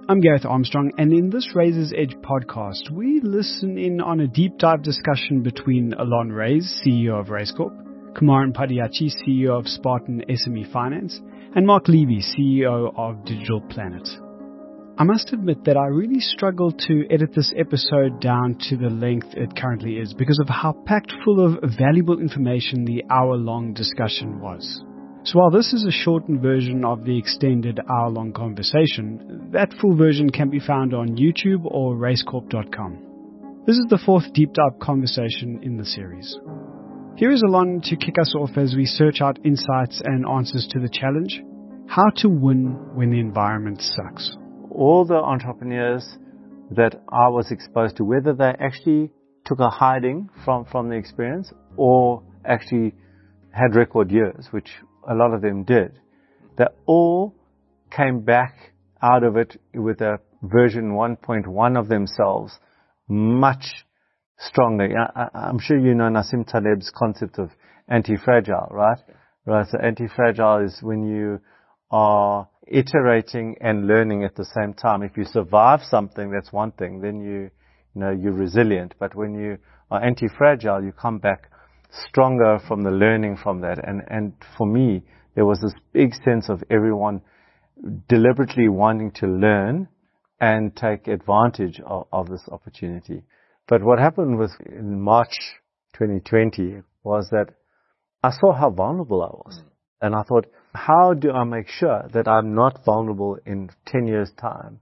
I'm Gareth Armstrong, and in this Razor's Edge podcast, we listen in on a deep dive discussion between Alon Reyes, CEO of Race Corp, Kumaran Padiachi, CEO of Spartan SME Finance, and Mark Levy, CEO of Digital Planet. I must admit that I really struggled to edit this episode down to the length it currently is because of how packed full of valuable information the hour-long discussion was. So while this is a shortened version of the extended hour-long conversation, that full version can be found on YouTube or racecorp.com. This is the fourth deep dive conversation in the series. Here is Alon to kick us off as we search out insights and answers to the challenge, how to win when the environment sucks. All the entrepreneurs that I was exposed to, whether they actually took a hiding from the experience or actually had record years, which a lot of them did, they all came back out of it with a version 1.1 of themselves much stronger. I'm sure you know Nassim Taleb's concept of anti-fragile, right? Right. So anti-fragile is when you are iterating and learning at the same time. If you survive something, that's one thing. Then you're resilient. But when you are anti-fragile, you come back stronger from the learning from that. And for me, there was this big sense of everyone deliberately wanting to learn and take advantage of this opportunity. But what happened in March 2020 was that I saw how vulnerable I was. And I thought, how do I make sure that I'm not vulnerable in 10 years' time?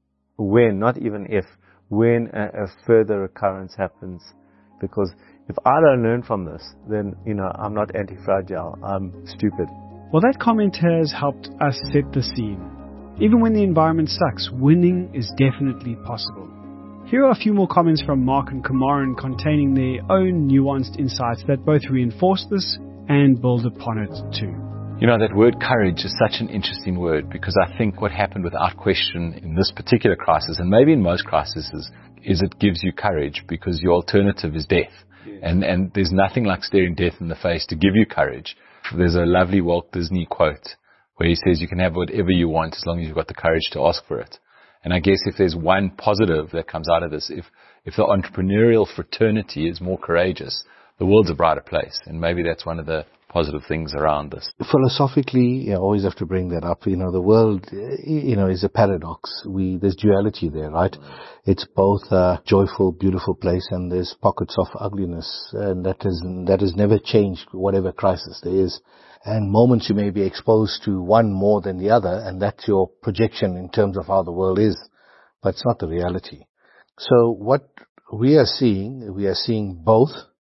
When, not even if, when a further occurrence happens. Because if I don't learn from this, then, I'm not anti-fragile. I'm stupid. Well, that comment has helped us set the scene. Even when the environment sucks, winning is definitely possible. Here are a few more comments from Mark and Kumaran containing their own nuanced insights that both reinforce this and build upon it too. That word courage is such an interesting word because I think what happened without question in this particular crisis, and maybe in most crises, is it gives you courage because your alternative is death. And there's nothing like staring death in the face to give you courage. There's a lovely Walt Disney quote where he says you can have whatever you want as long as you've got the courage to ask for it. And I guess if there's one positive that comes out of this, if the entrepreneurial fraternity is more courageous, the world's a brighter place. And maybe that's one of the positive things around this. Philosophically, you always have to bring that up. The world, is a paradox. There's duality there, right? It's both a joyful, beautiful place, and there's pockets of ugliness, and that has never changed, whatever crisis there is. And moments you may be exposed to one more than the other, and that's your projection in terms of how the world is, but it's not the reality. So what we are seeing both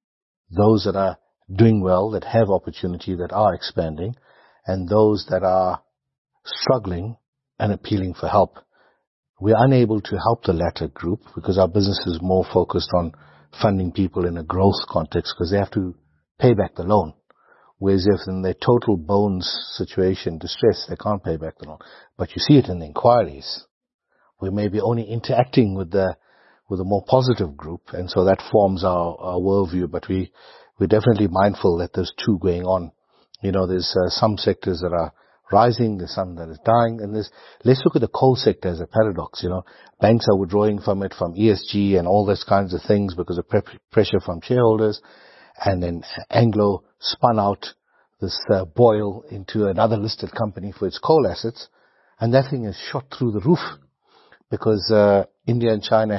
those that are doing well, that have opportunity, that are expanding, and those that are struggling and appealing for help. We're unable to help the latter group because our business is more focused on funding people in a growth context because they have to pay back the loan. Whereas if in their total bones situation, distress, they can't pay back the loan. But you see it in the inquiries. We may be only interacting with a more positive group, and so that forms our worldview, but we're definitely mindful that there's two going on. There's some sectors that are rising, there's some that is dying, and let's look at the coal sector as a paradox. Banks are withdrawing from it, from ESG and all those kinds of things because of pressure from shareholders, and then Anglo spun out this Boyle into another listed company for its coal assets, and that thing is shot through the roof because India and China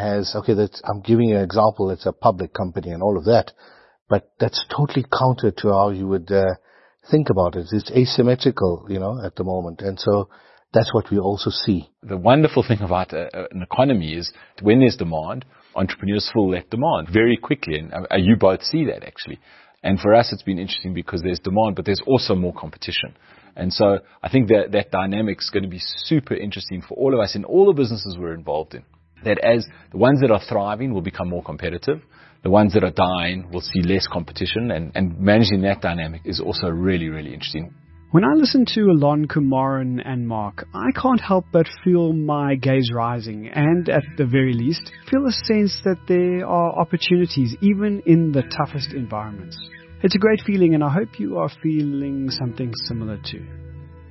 I'm giving you an example, it's a public company and all of that, but that's totally counter to how you would think about it. It's asymmetrical, at the moment. And so that's what we also see. The wonderful thing about an economy is when there's demand, entrepreneurs fill that demand very quickly. And you both see that, actually. And for us, it's been interesting because there's demand, but there's also more competition. And so I think that dynamic's going to be super interesting for all of us in all the businesses we're involved in. That as the ones that are thriving will become more competitive, the ones that are dying will see less competition, and managing that dynamic is also really, really interesting. When I listen to Alon, Kumaran and Mark, I can't help but feel my gaze rising and, at the very least, feel a sense that there are opportunities even in the toughest environments. It's a great feeling, and I hope you are feeling something similar too.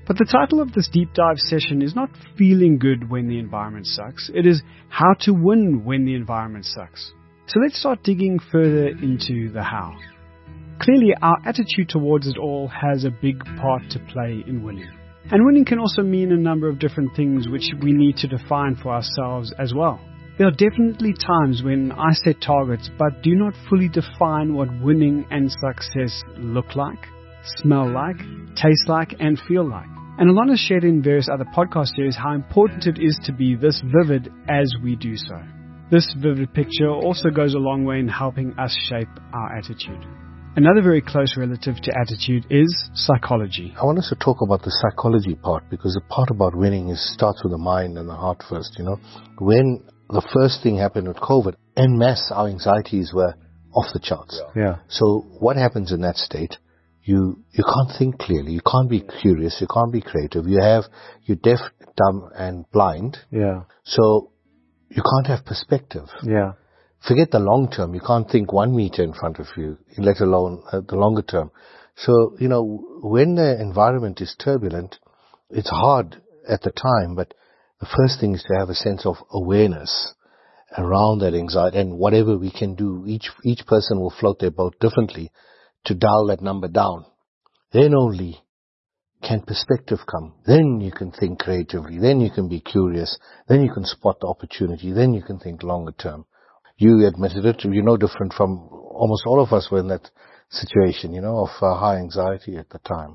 But the title of this deep dive session is not feeling good when the environment sucks. It is how to win when the environment sucks. So let's start digging further into the how. Clearly, our attitude towards it all has a big part to play in winning. And winning can also mean a number of different things which we need to define for ourselves as well. There are definitely times when I set targets but do not fully define what winning and success look like, smell like, taste like, and feel like. And Alon has shared in various other podcast series how important it is to be this vivid as we do so. This vivid picture also goes a long way in helping us shape our attitude. Another very close relative to attitude is psychology. I want us to talk about the psychology part, because the part about winning starts with the mind and the heart first, When the first thing happened with COVID, en masse, our anxieties were off the charts. Yeah. So what happens in that state? You can't think clearly, you can't be curious, you can't be creative. You're deaf, dumb, and blind. Yeah. So you can't have perspective. Yeah. Forget the long term. You can't think 1 meter in front of you, let alone the longer term. So, when the environment is turbulent, it's hard at the time, but the first thing is to have a sense of awareness around that anxiety, and whatever we can do, each person will float their boat differently to dial that number down. Then only can perspective come. Then you can think creatively. Then you can be curious. Then you can spot the opportunity. Then you can think longer term. You admitted it. You're no different from almost all of us were in that situation, of high anxiety at the time.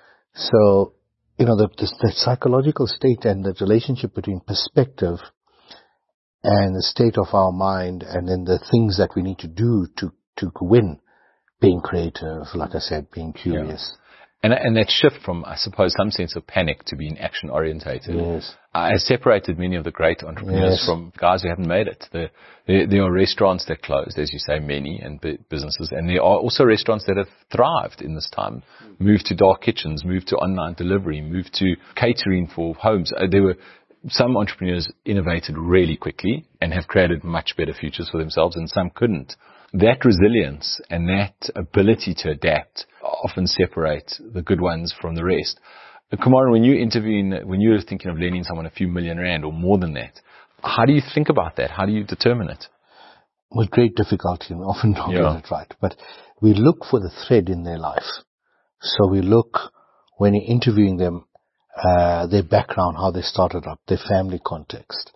So, the psychological state and the relationship between perspective and the state of our mind, and then the things that we need to do to win, being creative, like I said, being curious. Yeah. And that shift from, I suppose, some sense of panic to being action-orientated. Yes. I separated many of the great entrepreneurs from guys who haven't made it. There are restaurants that closed, as you say, many, and businesses. And there are also restaurants that have thrived in this time. Moved to dark kitchens, moved to online delivery, moved to catering for homes. There were some entrepreneurs innovated really quickly and have created much better futures for themselves, and some couldn't. That resilience and that ability to adapt often separate the good ones from the rest. Kumaran, when you're thinking of lending someone a few million rand or more than that, how do you think about that? How do you determine it? With great difficulty, and often don't get it right. But we look for the thread in their life. So we look, when you're interviewing them, their background, how they started up, their family context,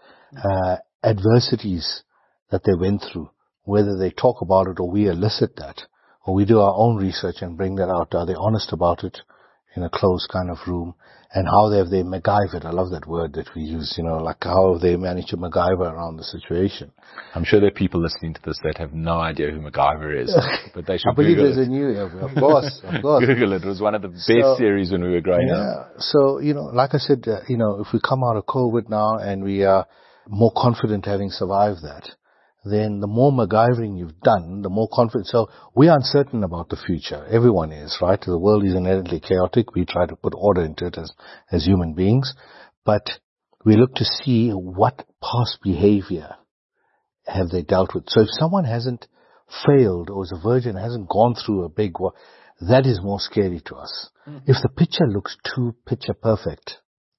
adversities that they went through, whether they talk about it or we elicit that, or we do our own research and bring that out. Are they honest about it in a closed kind of room? And how have they MacGyvered? I love that word that we use, like how have they managed to MacGyver around the situation. I'm sure there are people listening to this that have no idea who MacGyver is, but they should I believe Google there's it. a new, of course. Google it. It was one of the best series when we were growing up. So, like I said, if we come out of COVID now and we are more confident having survived that, then the more MacGyvering you've done, the more confident. So we are uncertain about the future. Everyone is, right? The world is inherently chaotic. We try to put order into it as human beings. But we look to see what past behavior have they dealt with. So if someone hasn't failed or is a virgin, hasn't gone through a big war, that is more scary to us. Mm-hmm. If the picture looks too picture perfect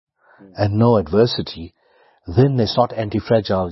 and no adversity, then it's not anti-fragile.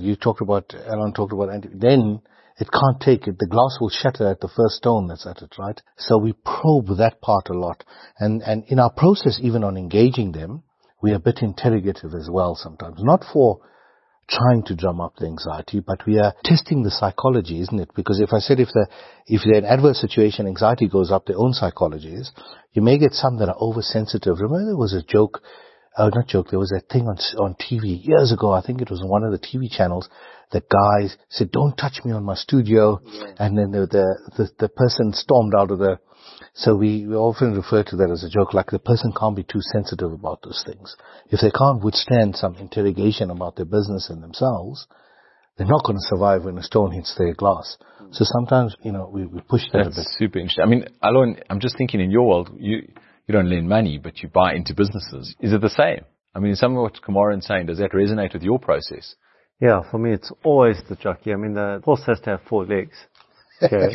Alan talked about then it can't take it. The glass will shatter at the first stone that's at it, right? So we probe that part a lot. And in our process, even on engaging them, we are a bit interrogative as well sometimes. Not for trying to drum up the anxiety, but we are testing the psychology, isn't it? Because if I said if they're in an adverse situation, anxiety goes up, their own psychology is, you may get some that are oversensitive. Remember there was a joke, there was that thing on TV years ago, I think it was on one of the TV channels, that guys said, don't touch me on my studio, and then the person stormed out of the... So we often refer to that as a joke, like the person can't be too sensitive about those things. If they can't withstand some interrogation about their business and themselves, they're not going to survive when a stone hits their glass. So sometimes, we push that a bit. That's super interesting. I mean, Alon, I'm just thinking in your world, you don't lend money, but you buy into businesses. Is it the same? I mean, some of what Kumaran's saying, does that resonate with your process? Yeah, for me, it's always the jockey. I mean, the horse has to have 4 legs. Okay.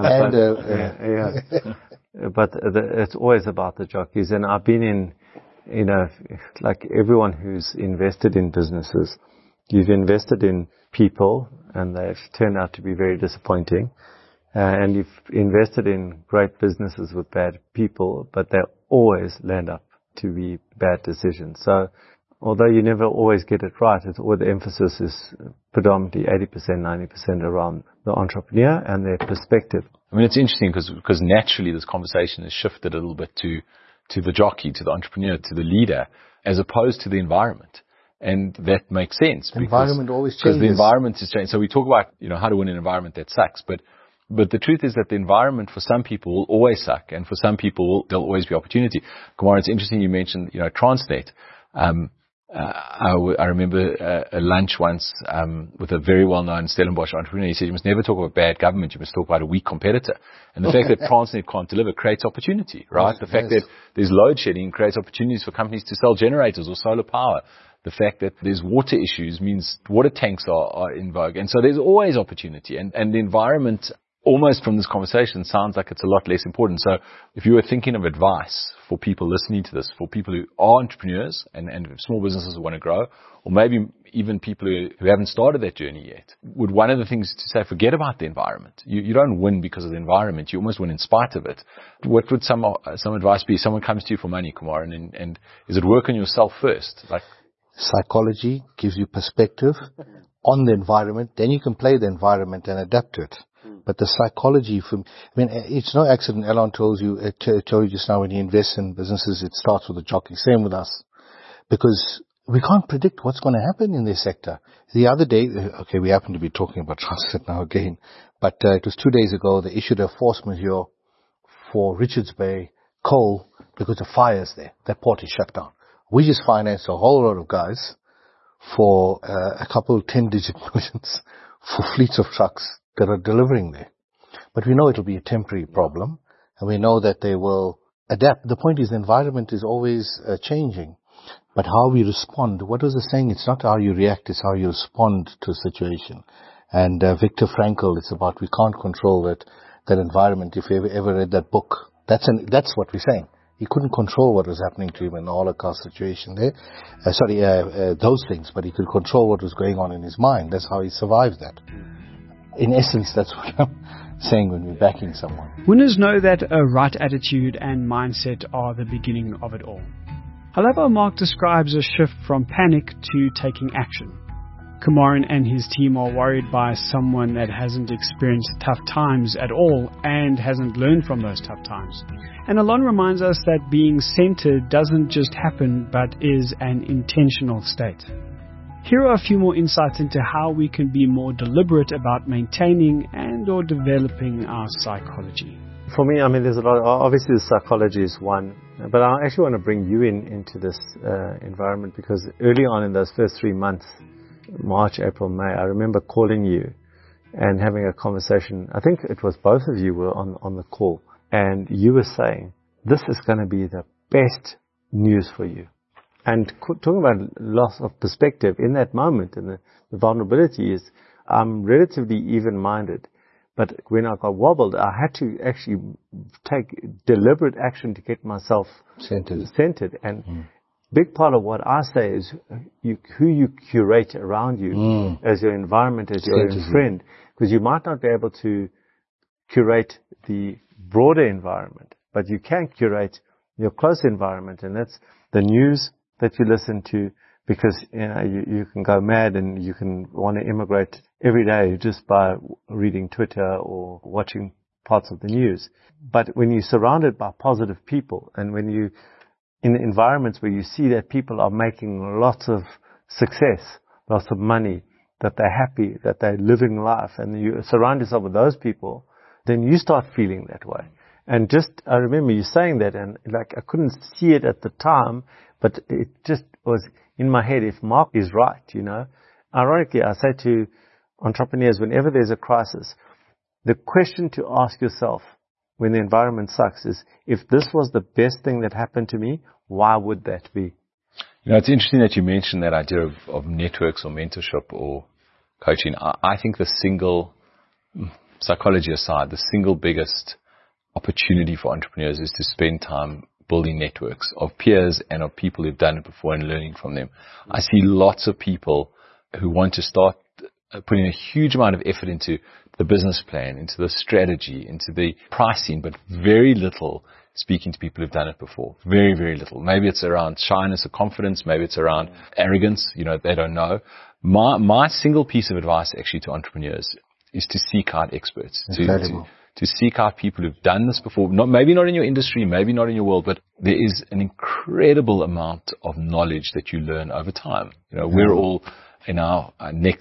But it's always about the jockeys. And I've been like everyone who's invested in businesses, you've invested in people and they've turned out to be very disappointing. And you've invested in great businesses with bad people, but they always land up to be bad decisions. So although you never always get it right, the emphasis is predominantly 80%, 90% around the entrepreneur and their perspective. I mean, it's interesting because naturally this conversation has shifted a little bit to the jockey, to the entrepreneur, to the leader, as opposed to the environment. And that makes sense. The environment always changes. Because the environment has changed. So we talk about, how to win an environment that sucks. But the truth is that the environment for some people will always suck. And for some people, there'll always be opportunity. Kumar, it's interesting you mentioned, Transnet. I remember a lunch once with a very well-known Stellenbosch entrepreneur. He said, you must never talk about bad government, you must talk about a weak competitor. And the fact that Transnet can't deliver creates opportunity, right? The fact that there's load shedding creates opportunities for companies to sell generators or solar power. The fact that there's water issues means water tanks are in vogue. And so there's always opportunity. And the environment, almost from this conversation, sounds like it's a lot less important. So if you were thinking of advice for people listening to this, for people who are entrepreneurs and small businesses who want to grow, or maybe even people who haven't started that journey yet, would one of the things to say, forget about the environment. You don't win because of the environment. You almost win in spite of it. What would some advice be? Someone comes to you for money, Kumar, and is it work on yourself first? Psychology gives you perspective on the environment. Then you can play the environment and adapt to it. But the psychology, it's no accident. Elon told you just now, when you invest in businesses, it starts with the jockey. Same with us, because we can't predict what's going to happen in this sector. The other day, we happen to be talking about Transnet now again, but it was 2 days ago they issued a force majeure for Richards Bay coal because of fires there. That port is shut down. We just financed a whole lot of guys for a couple 10-digit millions for fleets of trucks that are delivering there. But we know it'll be a temporary problem, and we know that they will adapt. The point is the environment is always changing, but how we respond, what was the saying? It's not how you react, it's how you respond to a situation. And Viktor Frankl, it's about we can't control that environment. If you ever read that book, that's what we're saying. He couldn't control what was happening to him in the Holocaust situation there. Those things, but he could control what was going on in his mind. That's how he survived that. In essence, that's what I'm saying when we're backing someone. Winners know that a right attitude and mindset are the beginning of it all. However, Mark describes a shift from panic to taking action. Kumaran and his team are worried by someone that hasn't experienced tough times at all and hasn't learned from those tough times. And Alon reminds us that being centered doesn't just happen, but is an intentional state. Here are a few more insights into how we can be more deliberate about maintaining and or developing our psychology. For me, there's a lot. Obviously, the psychology is one, but I actually want to bring you into this environment, because early on in those first 3 months, March, April, May, I remember calling you and having a conversation. I think it was both of you were on the call, and you were saying, this is going to be the best news for you. And talking about loss of perspective in that moment, and the vulnerability is, I'm relatively even-minded. But when I got wobbled, I had to actually take deliberate action to get myself centered. And big part of what I say is who you curate around you as your environment, as your friend. Because you might not be able to curate the broader environment, but you can curate your close environment. And that's the news that you listen to, because you can go mad and you can want to immigrate every day just by reading Twitter or watching parts of the news. But when you're surrounded by positive people, and when you in environments where you see that people are making lots of success, lots of money, that they're happy, that they're living life, and you surround yourself with those people, then you start feeling that way. And I remember you saying that, and I couldn't see it at the time, but it just was in my head, if Mark is right, Ironically, I say to entrepreneurs, whenever there's a crisis, the question to ask yourself when the environment sucks is, if this was the best thing that happened to me, why would that be? It's interesting that you mentioned that idea of networks or mentorship or coaching. I think the single, psychology aside, the single biggest opportunity for entrepreneurs is to spend time building networks of peers and of people who've done it before and learning from them. I see lots of people who want to start putting a huge amount of effort into the business plan, into the strategy, into the pricing, but very little speaking to people who've done it before. Very, very little. Maybe it's around shyness or confidence. Maybe it's around arrogance. They don't know. My single piece of advice actually to entrepreneurs is to seek out experts. To seek out people who've done this before. Maybe not in your industry, maybe not in your world, but there is an incredible amount of knowledge that you learn over time. We're all in our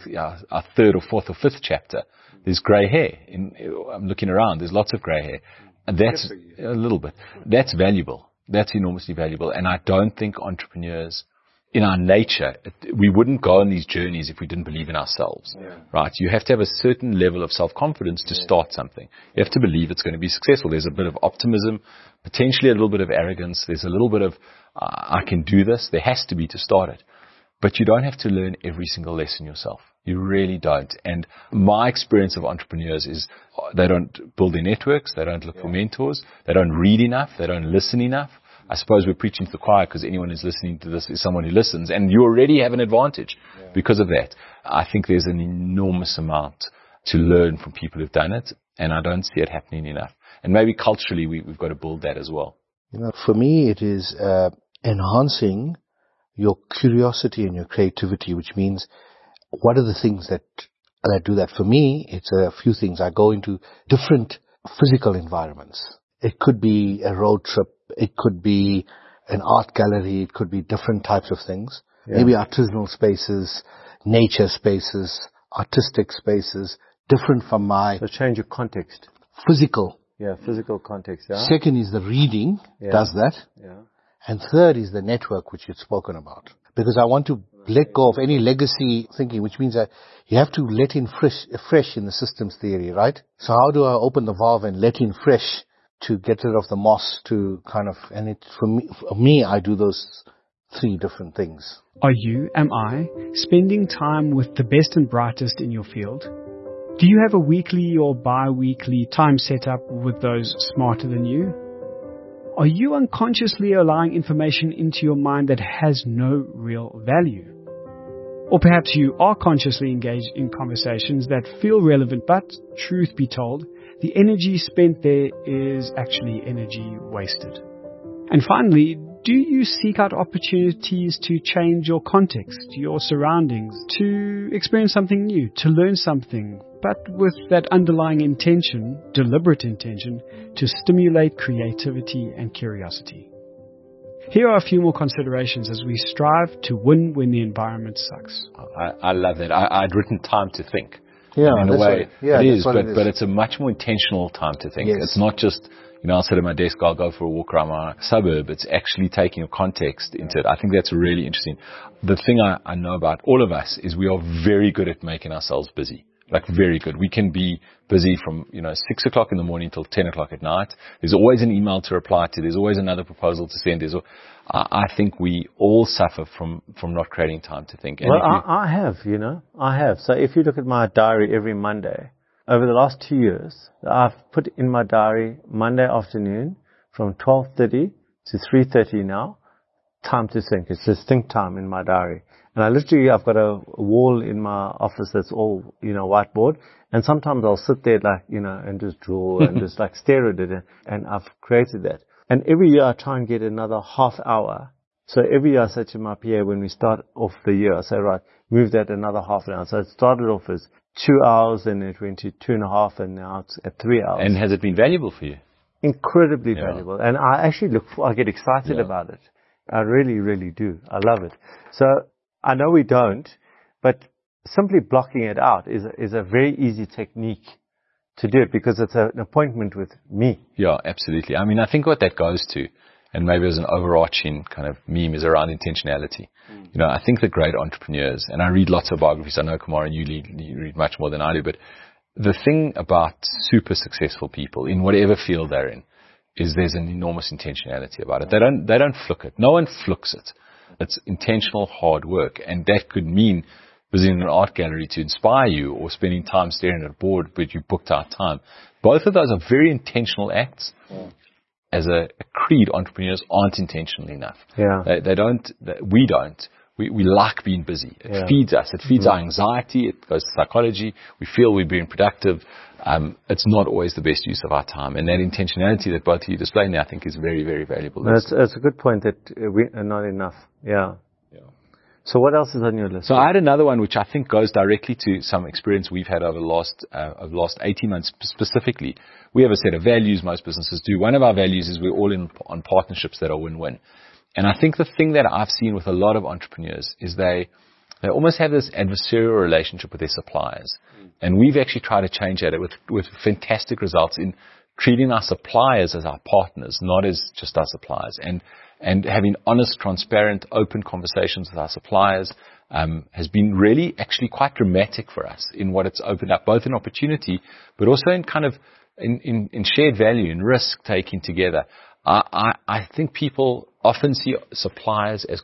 third or fourth or fifth chapter. There's grey hair. I'm looking around. There's lots of grey hair. And that's a little bit. That's valuable. That's enormously valuable. And I don't think entrepreneurs, in our nature, we wouldn't go on these journeys if we didn't believe in ourselves, right? You have to have a certain level of self-confidence to start something. You have to believe it's going to be successful. There's a bit of optimism, potentially a little bit of arrogance. There's a little bit of, I can do this. There has to be to start it. But you don't have to learn every single lesson yourself. You really don't. And my experience of entrepreneurs is they don't build their networks. They don't look for mentors. They don't read enough. They don't listen enough. I suppose we're preaching to the choir because anyone who's listening to this is someone who listens, and you already have an advantage because of that. I think there's an enormous amount to learn from people who've done it, and I don't see it happening enough. And maybe culturally we've got to build that as well. For me, it is enhancing your curiosity and your creativity, which means what are the things that do that? For me, it's a few things. I go into different physical environments. It could be a road trip. It could be an art gallery. It could be different types of things. Maybe artisanal spaces, nature spaces, artistic spaces, different from my... So change your context. Physical. Yeah, physical context, yeah. Second is the reading, does that. Yeah. And third is the network, which you've spoken about. Because I want to let go of any legacy thinking, which means that you have to let in fresh in the systems theory, right? So how do I open the valve and let in fresh to get rid of the moss to kind of, and for me, I do those three different things. Am I, spending time with the best and brightest in your field? Do you have a weekly or bi-weekly time set up with those smarter than you? Are you unconsciously allowing information into your mind that has no real value? Or perhaps you are consciously engaged in conversations that feel relevant, but, truth be told, the energy spent there is actually energy wasted. And finally, do you seek out opportunities to change your context, your surroundings, to experience something new, to learn something, but with that underlying intention, deliberate intention, to stimulate creativity and curiosity? Here are a few more considerations as we strive to win when the environment sucks. I love that. I'd written time to think. Yeah, in a way, it is, but it's a much more intentional time to think. Yes. It's not just, I'll sit at my desk, I'll go for a walk around my suburb. It's actually taking a context into it. I think that's really interesting. The thing I know about all of us is we are very good at making ourselves busy. Like very good. We can be busy from, 6 o'clock in the morning till 10 o'clock at night. There's always an email to reply to. There's always another proposal to send. I think we all suffer from not creating time to think. And I have. So if you look at my diary every Monday, over the last 2 years, I've put in my diary Monday afternoon from 12:30 to 3:30 now, time to think. It's just think time in my diary. And I've got a wall in my office that's all, whiteboard. And sometimes I'll sit there and just draw and just stare at it. And I've created that. And every year I try and get another half hour. So every year I say to my PA when we start off the year, I say, right, move that another half an hour. So it started off as 2 hours, and it went to 2.5, and now it's at 3 hours. And has it been valuable for you? Incredibly valuable. And I actually I get excited about it. I really, really do. I love it. So I know we don't, but simply blocking it out is a very easy technique to do it because it's an appointment with me. Yeah, absolutely. I mean, I think what that goes to, and maybe as an overarching kind of meme, is around intentionality. I think the great entrepreneurs, and I read lots of biographies. I know, Kumar, and you read much more than I do, but the thing about super successful people in whatever field they're in is there's an enormous intentionality about it. They don't fluke it. No one flukes it. It's intentional hard work, and that could mean visiting an art gallery to inspire you or spending time staring at a board but you booked out time. Both of those are very intentional acts. as a creed, entrepreneurs aren't intentional enough. Yeah. We don't. We like being busy. It feeds us. It feeds our anxiety. It goes to psychology. We feel we're being productive. It's not always the best use of our time. And that intentionality that both of you displaying there, I think, is very, very valuable. That's a good point, that we are not enough. Yeah. So what else is on your list? So I had another one which I think goes directly to some experience we've had over the last 18 months specifically. We have a set of values, most businesses do. One of our values is we're all in on partnerships that are win-win. And I think the thing that I've seen with a lot of entrepreneurs is they almost have this adversarial relationship with their suppliers. And we've actually tried to change that with fantastic results in treating our suppliers as our partners, not as just our suppliers. And having honest, transparent, open conversations with our suppliers has been really actually quite dramatic for us in what it's opened up, both in opportunity, but also in kind of in shared value and risk taking together. I think people often see suppliers as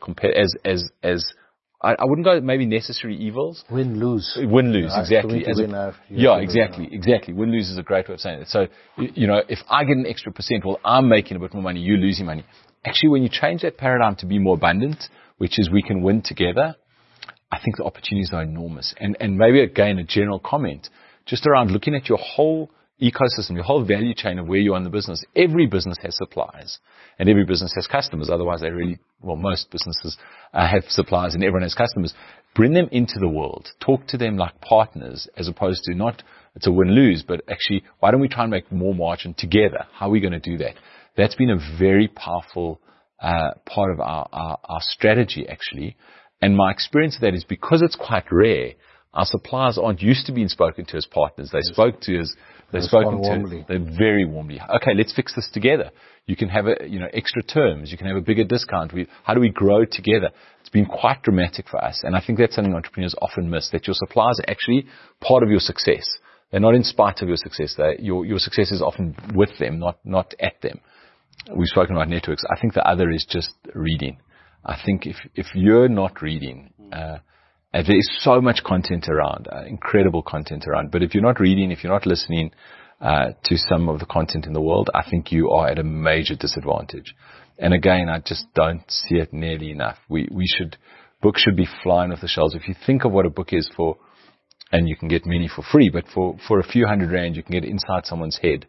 I wouldn't go maybe necessary evils. Win-lose. Win-lose, exactly. Exactly. Win-lose is a great way of saying it. So, if I get an extra percent, well, I'm making a bit more money, you're losing money. Actually, when you change that paradigm to be more abundant, which is we can win together, I think the opportunities are enormous. And maybe again, a general comment, just around looking at your whole ecosystem, your whole value chain of where you are in the business. Every business has suppliers and every business has customers. Otherwise most businesses have suppliers and everyone has customers. Bring them into the world. Talk to them like partners as opposed to not, it's a win-lose, but actually, why don't we try and make more margin together? How are we going to do that? That's been a very powerful part of our strategy, actually. And my experience of that is because it's quite rare, our suppliers aren't used to being spoken to as partners. They spoke to us. They're very warmly. Okay, let's fix this together. You can have extra terms. You can have a bigger discount. How do we grow together? It's been quite dramatic for us. And I think that's something entrepreneurs often miss, that your suppliers are actually part of your success. They're not in spite of your success. Your success is often with them, not at them. We've spoken about networks. I think the other is just reading. I think if you're not reading, there is so much content around, incredible content around. But if you're not reading, if you're not listening to some of the content in the world, I think you are at a major disadvantage. And again, I just don't see it nearly enough. Books should be flying off the shelves. If you think of what a book is for, and you can get many for free, but for a few $100 you can get inside someone's head.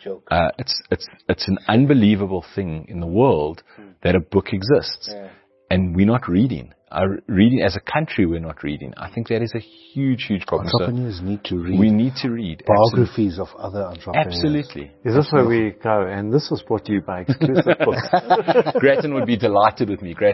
It's an unbelievable thing in the world that a book exists. And we're not reading. Reading as a country, we're not reading. I think that is a huge, huge problem. Entrepreneurs need to read. We need to read. Biographies of other entrepreneurs. Absolutely. Is this where we go? And this was brought to you by Exclusive Books. Grattan would be delighted with me.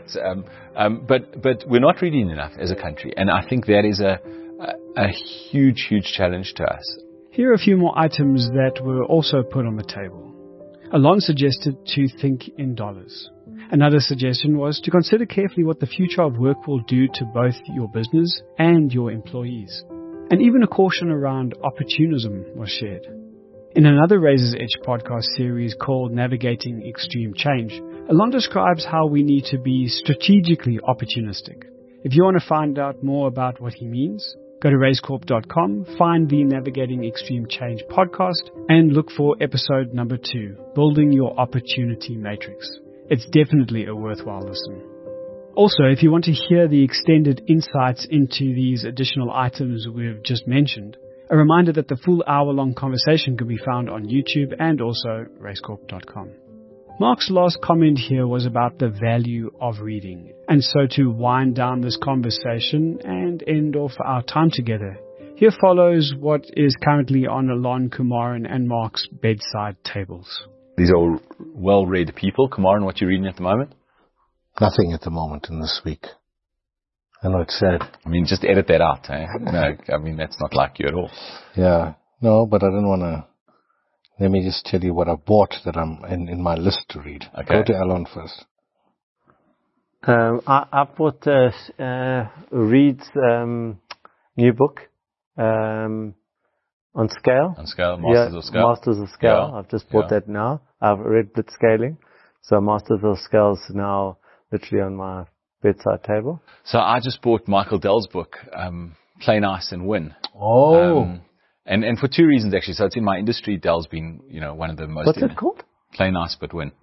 But we're not reading enough as a country. And I think that is a huge, huge challenge to us. Here are a few more items that were also put on the table. Alon suggested to think in dollars. Another suggestion was to consider carefully what the future of work will do to both your business and your employees. And even a caution around opportunism was shared. In another Razor's Edge podcast series called Navigating Extreme Change, Alon describes how we need to be strategically opportunistic. If you want to find out more about what he means, go to razecorp.com, find the Navigating Extreme Change podcast, and look for episode number 2, Building Your Opportunity Matrix. It's definitely a worthwhile listen. Also, if you want to hear the extended insights into these additional items we've just mentioned, a reminder that the full hour-long conversation can be found on YouTube and also razecorp.com. Mark's last comment here was about the value of reading. And so to wind down this conversation and end off our time together, here follows what is currently on Alon, Kumaran and Mark's bedside tables. These are all well-read people. Kumaran, what are you reading at the moment? Nothing at the moment in this week. I know it's sad. I mean, just edit that out. Eh? No, I mean, that's not like you at all. Yeah. No, but I don't want to. Let me just tell you what I bought that I'm in my list to read. Okay. Go to Alon first. I bought Reed's new book on scale. On scale, Masters of Scale. Masters of Scale. Yeah. I've just bought that now. I've read Blitzscaling. So Masters of Scale is now literally on my bedside table. So I just bought Michael Dell's book, Play Nice and Win. Oh. And for two reasons, actually. So it's in my industry. Dell's been, one of the most... What's it called? Play Nice but Win.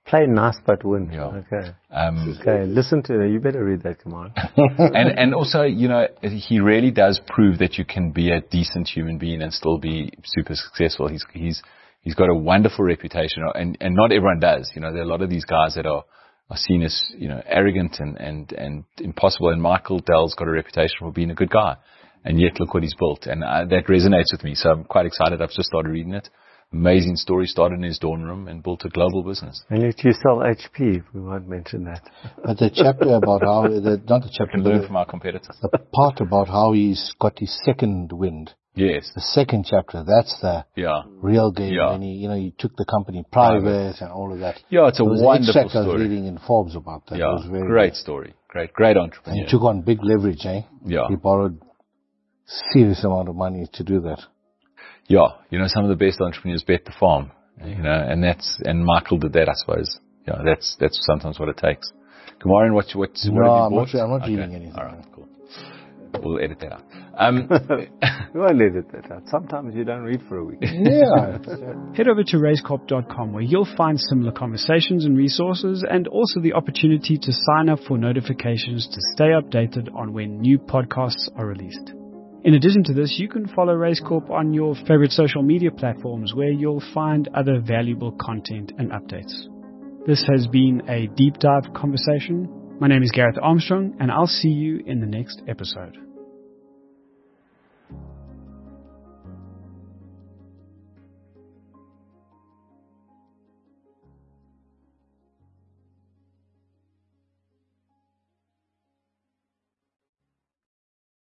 Play nice but win. Yeah. Okay. Okay. Listen to it. You better read that, come on. and also, he really does prove that you can be a decent human being and still be super successful. He's got a wonderful reputation, and not everyone does. There are a lot of these guys that are seen as, arrogant and impossible. And Michael Dell's got a reputation for being a good guy. And yet look what he's built. And that resonates with me. So I'm quite excited. I've just started reading it. Amazing story. Started in his dorm room and built a global business. And yet you sell HP. We won't mention that. But the chapter about how, not the chapter, can learn from our competitors. The part about how he's got his second wind. Yes. The second chapter, that's the real game. Yeah. When he took the company private and all of that. Yeah, it's a wonderful story. I was reading in Forbes about that. Yeah, it was very great good. Story. Great entrepreneur. And he took on big leverage, eh? Yeah. He borrowed serious amount of money to do that. Yeah, some of the best entrepreneurs bet the farm, and Michael did that, I suppose. Yeah, that's sometimes what it takes. Kamaran, what have you bought? I'm not reading anything. All right, cool. We'll edit that out. We won't edit that out. Sometimes you don't read for a week. Yeah. Head over to racecorp.com where you'll find similar conversations and resources, and also the opportunity to sign up for notifications to stay updated on when new podcasts are released. In addition to this, you can follow RaceCorp on your favorite social media platforms where you'll find other valuable content and updates. This has been a deep dive conversation. My name is Gareth Armstrong, and I'll see you in the next episode.